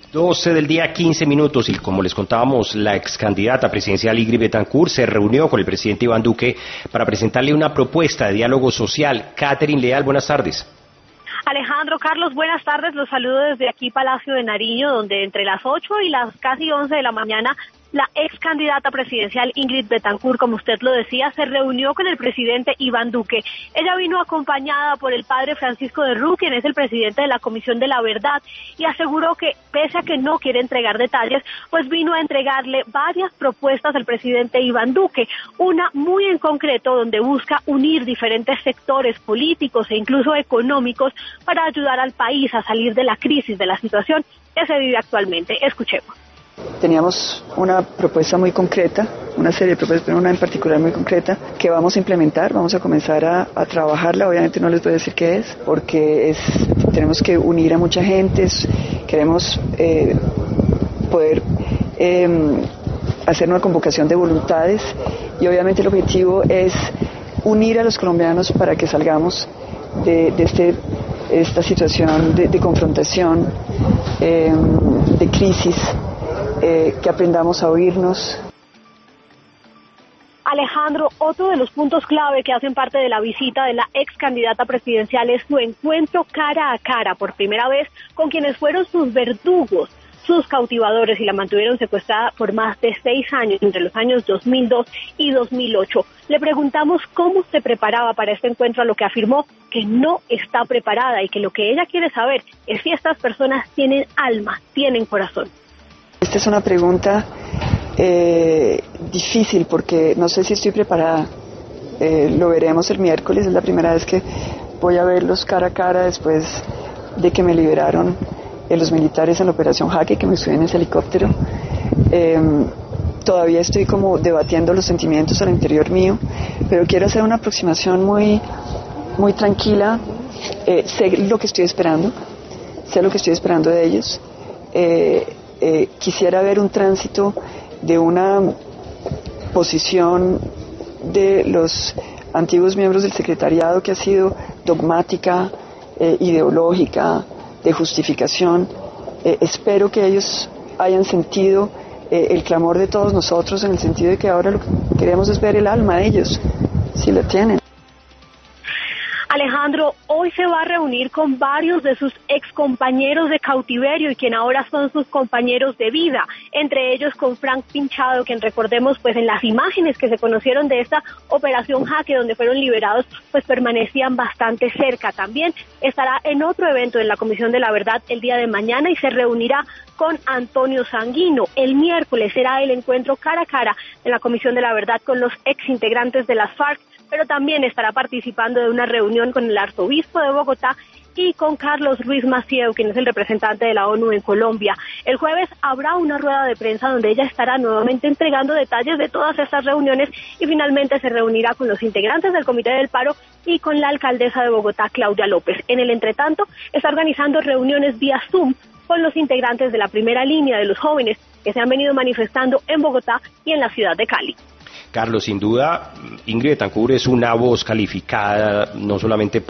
12 del día, 15 minutos, y como les contábamos, la ex candidata presidencial Ingrid Betancourt se reunió con el presidente Iván Duque para presentarle una propuesta de diálogo social. Catherine Leal, buenas tardes. Alejandro, Carlos, buenas tardes. Los saludo desde aquí, Palacio de Nariño, donde entre las 8 y las casi 11 de la mañana, la ex candidata presidencial Ingrid Betancourt, como usted lo decía, se reunió con el presidente Iván Duque. Ella vino acompañada por el padre Francisco de Rú, quien es el presidente de la Comisión de la Verdad, y aseguró que, pese a que no quiere entregar detalles, pues vino a entregarle varias propuestas al presidente Iván Duque, una muy en concreto donde busca unir diferentes sectores políticos e incluso económicos para ayudar al país a salir de la crisis, de la situación que se vive actualmente. Escuchemos. Teníamos una propuesta muy concreta, una serie de propuestas, pero una en particular muy concreta, que vamos a implementar, vamos a comenzar a trabajarla. Obviamente no les voy a decir qué es, porque tenemos que unir a mucha gente, queremos poder hacer una convocación de voluntades, y obviamente el objetivo es unir a los colombianos para que salgamos de esta situación de confrontación, de crisis. Que aprendamos a oírnos. Alejandro, otro de los puntos clave que hacen parte de la visita de la ex candidata presidencial es su encuentro cara a cara, por primera vez, con quienes fueron sus verdugos, sus cautivadores, y la mantuvieron secuestrada por más de 6 años, entre los años 2002 y 2008. Le preguntamos cómo se preparaba para este encuentro, a lo que afirmó que no está preparada y que lo que ella quiere saber es si estas personas tienen alma, tienen corazón. Esta es una pregunta difícil, porque no sé si estoy preparada. Lo veremos el miércoles, es la primera vez que voy a verlos cara a cara después de que me liberaron los militares en la Operación Jaque, que me subí en ese helicóptero. Todavía estoy como debatiendo los sentimientos al interior mío, pero quiero hacer una aproximación muy, muy tranquila. Sé lo que estoy esperando de ellos. Quisiera ver un tránsito de una posición de los antiguos miembros del secretariado, que ha sido dogmática, ideológica, de justificación. Espero que ellos hayan sentido el clamor de todos nosotros, en el sentido de que ahora lo que queremos es ver el alma de ellos, si la tienen. Alejandro, hoy se va a reunir con varios de sus excompañeros de cautiverio y quien ahora son sus compañeros de vida, entre ellos con Frank Pinchado, quien, recordemos, pues en las imágenes que se conocieron de esta Operación Jaque, donde fueron liberados, pues permanecían bastante cerca. También estará en otro evento en la Comisión de la Verdad el día de mañana y se reunirá con Antonio Sanguino. El miércoles será el encuentro cara a cara en la Comisión de la Verdad con los exintegrantes de las FARC, pero también estará participando de una reunión con el arzobispo de Bogotá y con Carlos Ruiz Macieu, quien es el representante de la ONU en Colombia. El jueves habrá una rueda de prensa donde ella estará nuevamente entregando detalles de todas estas reuniones, y finalmente se reunirá con los integrantes del Comité del Paro y con la alcaldesa de Bogotá, Claudia López. En el entretanto, está organizando reuniones vía Zoom con los integrantes de la primera línea de los jóvenes que se han venido manifestando en Bogotá y en la ciudad de Cali. Carlos, sin duda, Ingrid Betancourt es una voz calificada, no solamente